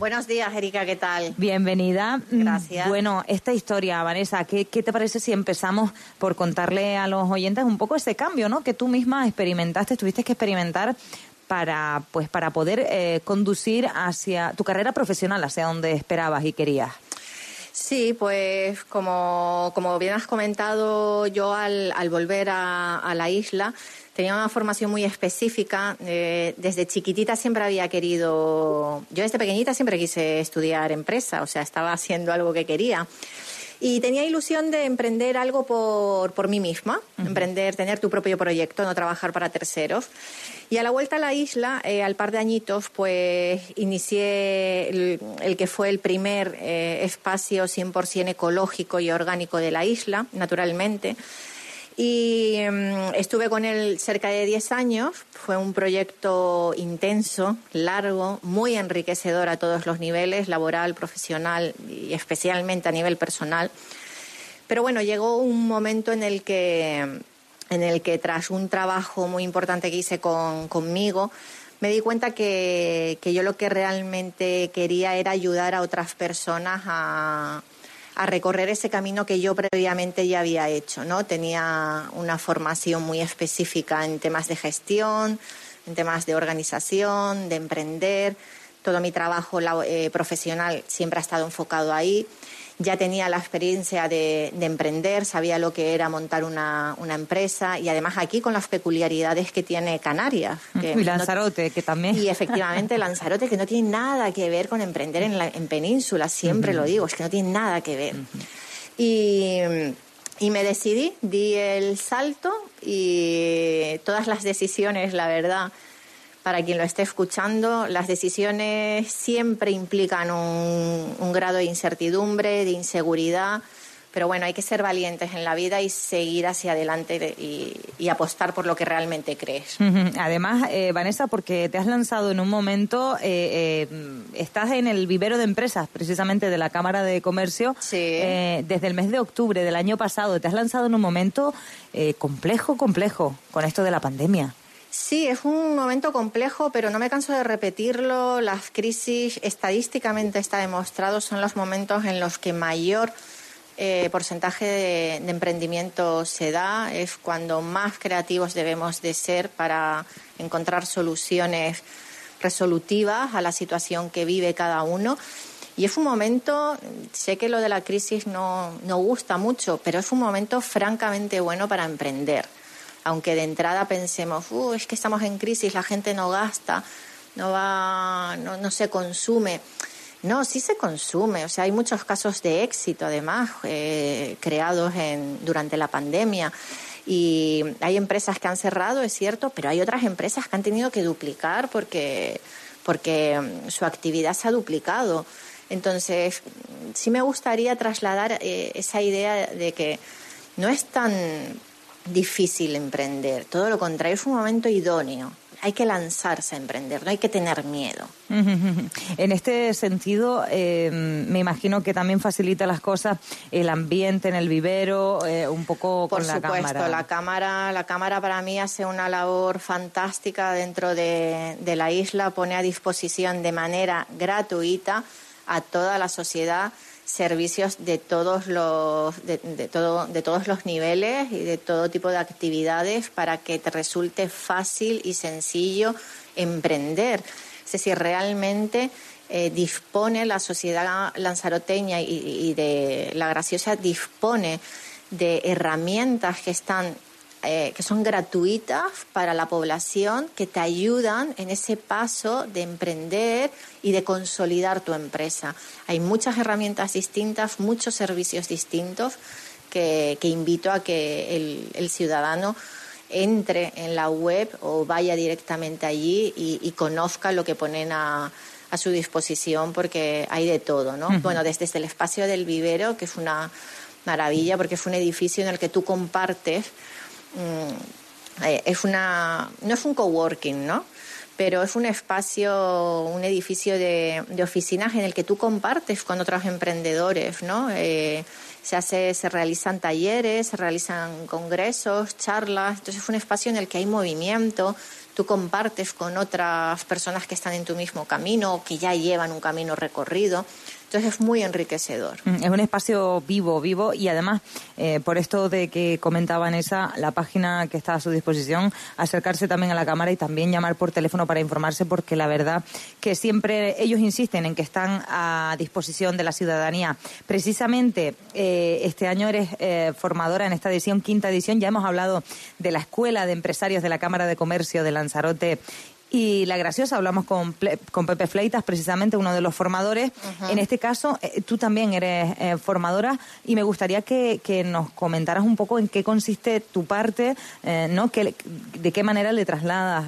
Buenos días, Erika, ¿qué tal? Bienvenida. Gracias. Bueno, esta historia, Vanessa, ¿qué te parece si empezamos por contarle a los oyentes un poco ese cambio, ¿no? Que tú misma experimentaste, tuviste que experimentar para poder conducir hacia tu carrera profesional, hacia donde esperabas y querías. Sí, pues como bien has comentado, yo al volver a la isla tenía una formación muy específica. Desde chiquitita siempre había querido... Yo desde pequeñita siempre quise estudiar empresa, o sea, estaba haciendo algo que quería. Y tenía ilusión de emprender algo por mí misma, emprender, tener tu propio proyecto, no trabajar para terceros. Y a la vuelta a la isla, al par de añitos, pues inicié el que fue el primer espacio 100% ecológico y orgánico de la isla, naturalmente. Y estuve con él cerca de 10 años. Fue un proyecto intenso, largo, muy enriquecedor a todos los niveles, laboral, profesional y especialmente a nivel personal. Pero bueno, llegó un momento en el que tras un trabajo muy importante que hice conmigo, me di cuenta que yo lo que realmente quería era ayudar a otras personas a recorrer ese camino que yo previamente ya había hecho, ¿no? Tenía una formación muy específica en temas de gestión, en temas de organización, de emprender. Todo mi trabajo profesional siempre ha estado enfocado ahí. Ya tenía la experiencia de emprender, sabía lo que era montar una empresa y además aquí con las peculiaridades que tiene Canarias. Y Lanzarote, que también. Y efectivamente Lanzarote, que no tiene nada que ver con emprender en Península, siempre lo digo, es que no tiene nada que ver. Y me decidí, di el salto y todas las decisiones, la verdad, para quien lo esté escuchando, las decisiones siempre implican un grado de incertidumbre, de inseguridad, pero bueno, hay que ser valientes en la vida y seguir hacia adelante y apostar por lo que realmente crees. Además, Vanessa, porque te has lanzado en un momento, estás en el vivero de empresas, precisamente de la Cámara de Comercio, sí. Desde el mes de octubre del año pasado. Te has lanzado en un momento complejo, con esto de la pandemia. Sí, es un momento complejo, pero no me canso de repetirlo. Las crisis, estadísticamente está demostrado, son los momentos en los que mayor porcentaje de emprendimiento se da. Es cuando más creativos debemos de ser para encontrar soluciones resolutivas a la situación que vive cada uno. Y es un momento, sé que lo de la crisis no gusta mucho, pero es un momento francamente bueno para emprender. Aunque de entrada pensemos, es que estamos en crisis, la gente no gasta, no se consume. No, sí se consume. O sea, hay muchos casos de éxito, además, creados durante la pandemia. Y hay empresas que han cerrado, es cierto, pero hay otras empresas que han tenido que duplicar porque su actividad se ha duplicado. Entonces, sí me gustaría trasladar esa idea de que no es tan difícil emprender, todo lo contrario, es un momento idóneo. Hay que lanzarse a emprender, no hay que tener miedo. En este sentido, me imagino que también facilita las cosas el ambiente en el vivero, un poco con la cámara. Por supuesto, la cámara para mí hace una labor fantástica dentro de la isla, pone a disposición de manera gratuita a toda la sociedad servicios de todos los niveles y de todo tipo de actividades para que te resulte fácil y sencillo emprender. Es decir, realmente dispone la sociedad lanzaroteña y de La Graciosa dispone de herramientas que son gratuitas para la población, que te ayudan en ese paso de emprender y de consolidar tu empresa. Hay muchas herramientas distintas, muchos servicios distintos que invito a que el ciudadano entre en la web o vaya directamente allí y conozca lo que ponen a su disposición, porque hay de todo, ¿no? Bueno, desde el espacio del vivero, que es una maravilla porque es un edificio en el que tú compartes. No es un coworking, ¿no? Pero es un espacio, un edificio de oficinas en el que tú compartes con otros emprendedores, ¿no? Se realizan talleres, se realizan congresos, charlas. Entonces es un espacio en el que hay movimiento, tú compartes con otras personas que están en tu mismo camino o que ya llevan un camino recorrido. Entonces es muy enriquecedor. Es un espacio vivo y además, por esto de que comentaba Vanessa, la página que está a su disposición, acercarse también a la cámara y también llamar por teléfono para informarse, porque la verdad que siempre ellos insisten en que están a disposición de la ciudadanía. Precisamente este año eres formadora en esta edición, quinta edición. Ya hemos hablado de la Escuela de Empresarios de la Cámara de Comercio de Lanzarote y La Graciosa. Hablamos con Pepe Fleitas, precisamente uno de los formadores. En este caso, tú también eres formadora y me gustaría que nos comentaras un poco en qué consiste tu parte, ¿no? De qué manera le trasladas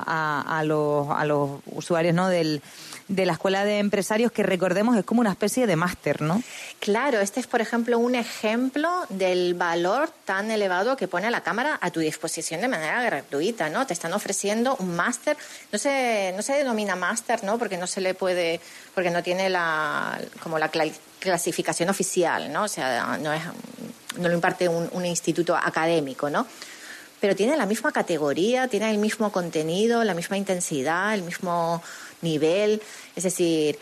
a los usuarios, ¿no? de la Escuela de Empresarios, que recordemos es como una especie de máster, ¿no? Claro, este es, por ejemplo, un ejemplo del valor tan elevado que pone la Cámara a tu disposición de manera gratuita, ¿no? Te están ofreciendo un máster, no se denomina máster, ¿no? Porque no se le puede, porque no tiene la clasificación oficial, ¿no? O sea, no lo imparte un instituto académico, ¿no? Pero tiene la misma categoría, tiene el mismo contenido, la misma intensidad, el mismo nivel. Es decir,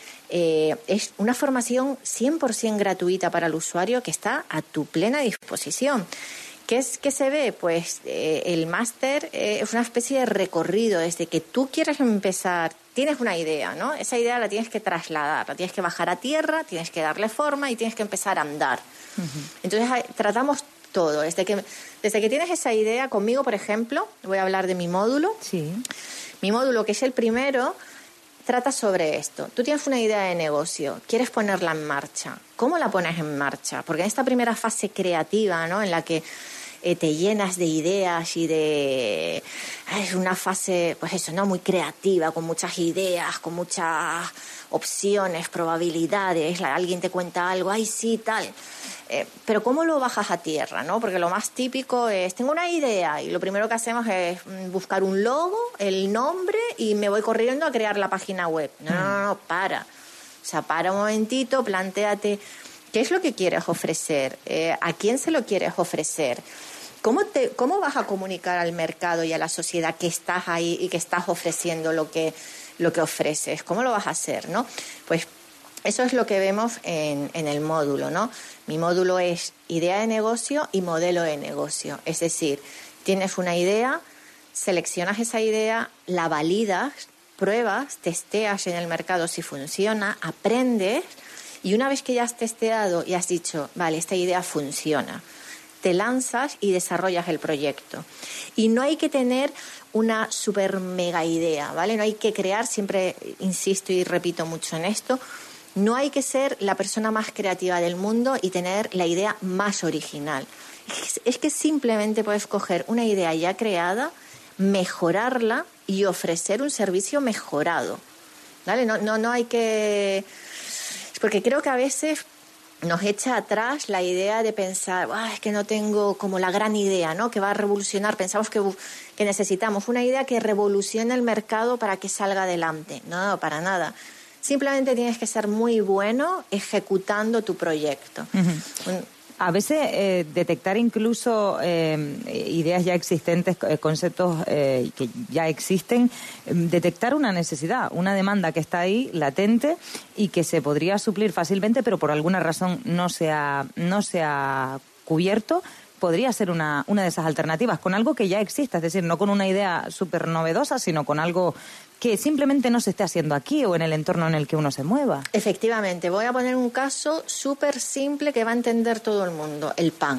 es una formación 100% gratuita para el usuario que está a tu plena disposición. ¿Qué se ve? Pues el máster es una especie de recorrido desde que tú quieres empezar, tienes una idea, ¿no? Esa idea la tienes que trasladar, la tienes que bajar a tierra, tienes que darle forma y tienes que empezar a andar. Entonces tratamos todo. Desde que tienes esa idea, conmigo, por ejemplo, voy a hablar de mi módulo. Sí. Mi módulo, que es el primero, trata sobre esto. Tú tienes una idea de negocio, quieres ponerla en marcha. ¿Cómo la pones en marcha? Porque en esta primera fase creativa, ¿no? En la que te llenas de ideas y de... Es una fase, pues eso, ¿no? Muy creativa, con muchas ideas, con muchas opciones, probabilidades. Alguien te cuenta algo, ¡ay, sí, tal! Pero ¿cómo lo bajas a tierra, no? Porque lo más típico es, tengo una idea y lo primero que hacemos es buscar un logo, el nombre y me voy corriendo a crear la página web. No, para. O sea, para un momentito, plantéate qué es lo que quieres ofrecer, a quién se lo quieres ofrecer, cómo vas a comunicar al mercado y a la sociedad que estás ahí y que estás ofreciendo lo que ofreces, cómo lo vas a hacer, ¿no? Pues eso es lo que vemos en el módulo, ¿no? Mi módulo es idea de negocio y modelo de negocio. Es decir, tienes una idea, seleccionas esa idea, la validas, pruebas, testeas en el mercado si funciona, aprendes y una vez que ya has testeado y has dicho, vale, esta idea funciona, te lanzas y desarrollas el proyecto. Y no hay que tener una super mega idea, ¿vale? No hay que crear, siempre insisto y repito mucho en esto, no hay que ser la persona más creativa del mundo y tener la idea más original. Es que simplemente puedes coger una idea ya creada, mejorarla y ofrecer un servicio mejorado, ¿vale? No hay que... Porque creo que a veces nos echa atrás la idea de pensar, es que no tengo como la gran idea, ¿no? Que va a revolucionar. Pensamos que necesitamos una idea que revolucione el mercado para que salga adelante. No, para nada. Simplemente tienes que ser muy bueno ejecutando tu proyecto. A veces detectar incluso ideas ya existentes, conceptos que ya existen, detectar una necesidad, una demanda que está ahí latente y que se podría suplir fácilmente, pero por alguna razón no se ha cubierto, podría ser una de esas alternativas, con algo que ya exista, es decir, no con una idea súper novedosa, sino con algo que simplemente no se esté haciendo aquí o en el entorno en el que uno se mueva. Efectivamente, voy a poner un caso súper simple que va a entender todo el mundo, el pan.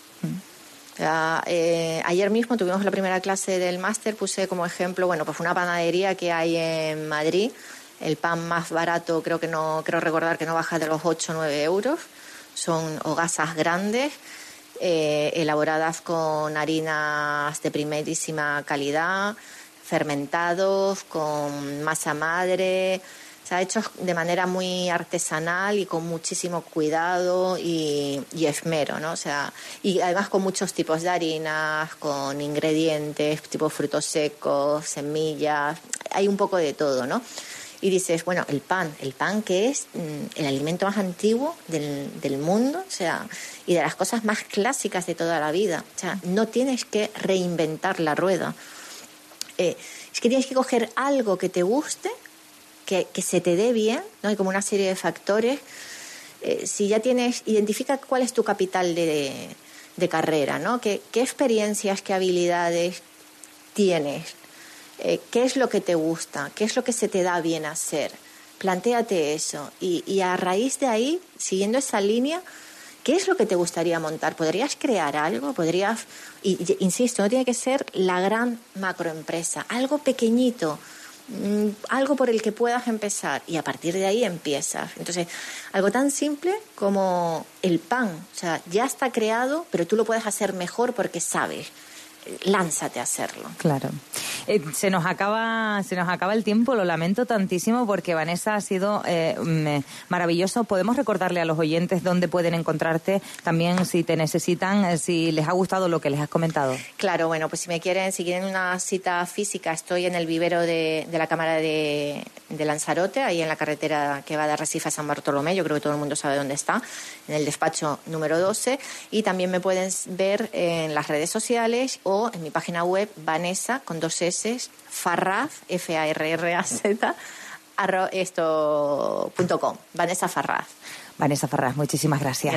Ayer mismo tuvimos la primera clase del máster, puse como ejemplo, pues una panadería que hay en Madrid, el pan más barato creo recordar que no baja de los 8 o 9 euros, son hogazas grandes, elaboradas con harinas de primerísima calidad, fermentados, con masa madre, o sea, hechos de manera muy artesanal y con muchísimo cuidado y esmero, ¿no? O sea, y además con muchos tipos de harinas, con ingredientes, tipo frutos secos, semillas, hay un poco de todo, ¿no? Y dices, bueno, el pan que es el alimento más antiguo del mundo, o sea, y de las cosas más clásicas de toda la vida. O sea, no tienes que reinventar la rueda. es que tienes que coger algo que te guste, que se te dé bien, ¿no? Hay como una serie de factores. Si ya identifica cuál es tu capital de carrera, ¿no? ¿Qué experiencias, qué habilidades tienes? ¿Qué es lo que te gusta? ¿Qué es lo que se te da bien hacer? Plantéate eso. Y a raíz de ahí, siguiendo esa línea, ¿qué es lo que te gustaría montar? ¿Podrías crear algo? Insisto, no tiene que ser la gran macroempresa, algo pequeñito, algo por el que puedas empezar, y a partir de ahí empiezas. Entonces, algo tan simple como el pan, o sea, ya está creado, pero tú lo puedes hacer mejor porque sabes. Lánzate a hacerlo. Claro. Se nos acaba el tiempo, lo lamento tantísimo, porque Vanessa, ha sido maravilloso. Podemos recordarle a los oyentes dónde pueden encontrarte, también si te necesitan, si les ha gustado lo que les has comentado. Claro, bueno, pues si quieren una cita física, estoy en el vivero de la Cámara de Lanzarote, ahí en la carretera que va de Arrecife a San Bartolomé. Yo creo que todo el mundo sabe dónde está, en el despacho número 12. Y también me pueden ver en las redes sociales o en mi página web, Vanessa, con 2 S, Farraz, Farraz, .com. Vanessa Farraz. Vanessa Farraz, muchísimas gracias.